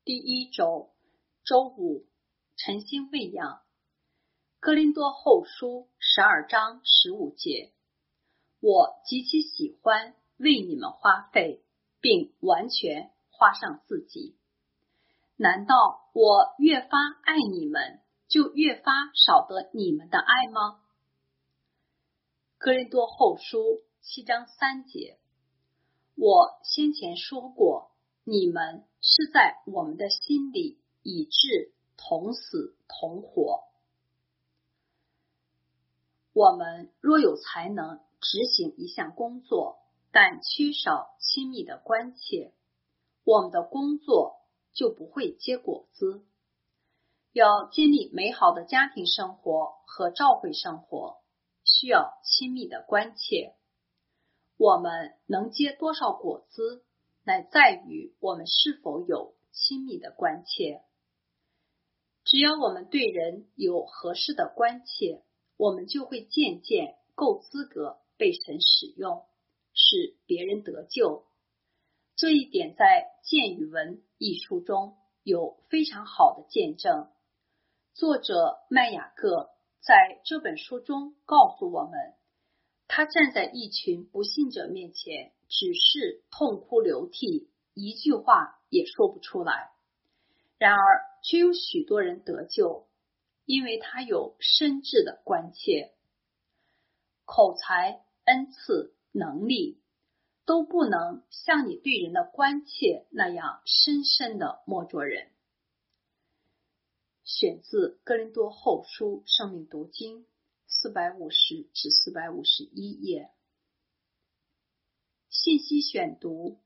第一周，周五，晨星喂养。哥林多后书12章15节，我极其喜欢为你们花费，并完全花上自己。难道我越发爱你们，就越发少得你们的爱吗？哥林多后书7章3节，我先前说过，你们是在我们的心里以致同死同活。我们若有才能执行一项工作，但缺少亲密的关切，我们的工作就不会结果子。要建立美好的家庭生活和教会生活，需要亲密的关切。我们能结多少果子，乃在于我们是否有亲密的关切。只要我们对人有合适的关切，我们就会渐渐够资格被神使用，使别人得救。这一点在见与闻一书中有非常好的见证。作者麦雅各在这本书中告诉我们，他站在一群不信者面前，只是痛哭流涕，一句话也说不出来。然而却有许多人得救，因为他有深挚的关切。口才、恩赐、能力都不能像你对人的关切那样深深地摸着人。选自哥林多后书生命读经450至451页。信息选读。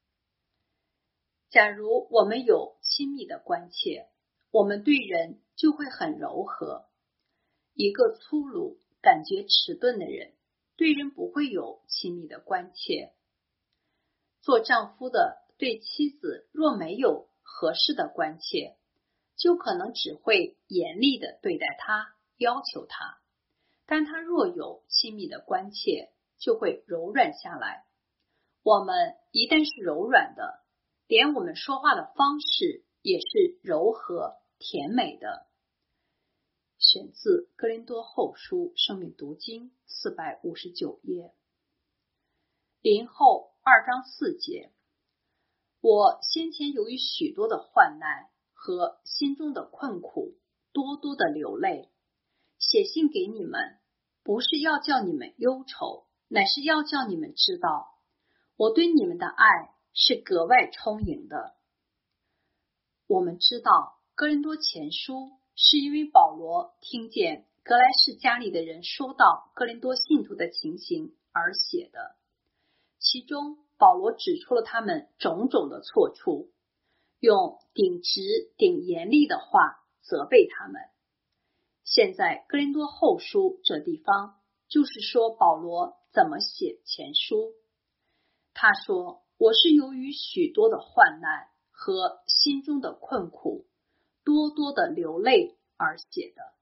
假如我们有亲密的关切，我们对人就会很柔和。一个粗鲁、感觉迟钝的人，对人不会有亲密的关切。做丈夫的对妻子若没有合适的关切，就可能只会严厉地对待她，要求她。但他若有亲密的关切，就会柔软下来。我们一旦是柔软的，连我们说话的方式也是柔和甜美的。选自哥林多后书生命读经459页。林后2章4节，我先前由于许多的患难和心中的困苦，多多的流泪，写信给你们，不是要叫你们忧愁，乃是要叫你们知道，我对你们的爱是格外充盈的。我们知道哥林多前书是因为保罗听见格莱士家里的人说到哥林多信徒的情形而写的，其中保罗指出了他们种种的错处，用顶直顶严厉的话责备他们。现在哥林多后书这地方就是说保罗怎么写前书。他说，我是由于许多的患难和心中的困苦，多多的流泪而写的。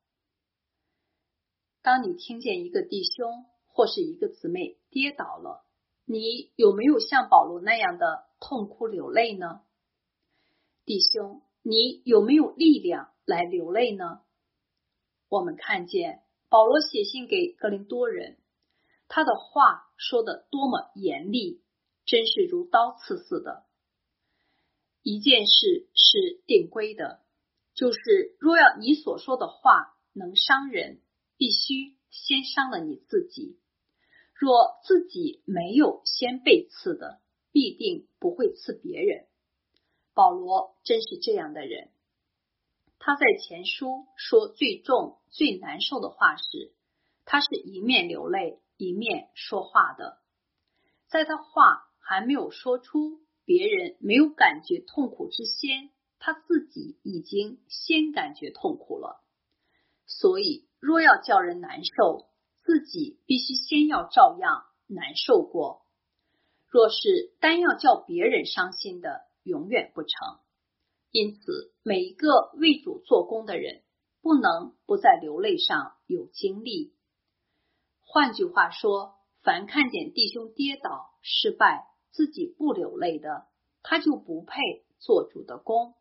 当你听见一个弟兄或是一个姊妹跌倒了，你有没有像保罗那样的痛哭流泪呢？弟兄，你有没有力量来流泪呢？我们看见保罗写信给哥林多人，他的话说得多么严厉，真是如刀刺似的。一件事是定规的，就是若要你所说的话能伤人，必须先伤了你自己。若自己没有先被刺的，必定不会刺别人。保罗真是这样的人。他在前书说最重最难受的话时，他是一面流泪一面说话的。在他话还没有说出，别人没有感觉痛苦之先，他自己已经先感觉痛苦了。所以若要叫人难受，自己必须先要照样难受过。若是单要叫别人伤心的，永远不成。因此每一个为主做工的人，不能不在流泪上有经历。换句话说，凡看见弟兄跌倒失败，自己不流泪的，他就不配做主的工，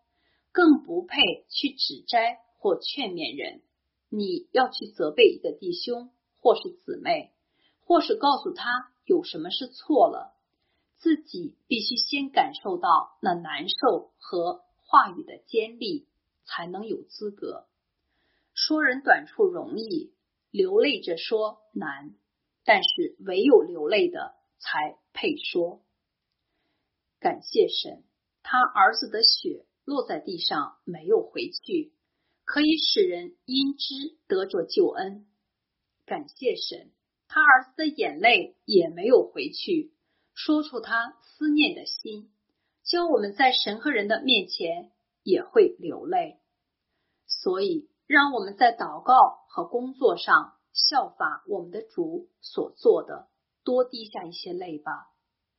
更不配去指摘或劝勉人。你要去责备一个弟兄或是姊妹，或是告诉他有什么是错了，自己必须先感受到那难受和话语的尖利，才能有资格。说人短处容易，流泪着说难，但是唯有流泪的才配说。感谢神，他儿子的血落在地上没有回去，可以使人因之得着救恩。感谢神，他儿子的眼泪也没有回去，说出他思念的心，叫我们在神和人的面前也会流泪。所以让我们在祷告和工作上效法我们的主所做的，多滴下一些泪吧。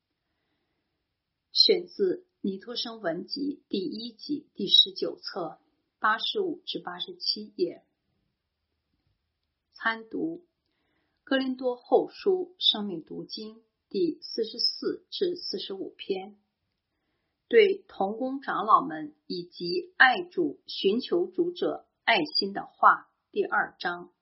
选自尼托生文集第1集第19册85至87页。参读哥林多后书生命读经第44至45篇。对同工长老们以及爱主寻求主者爱心的话第2章。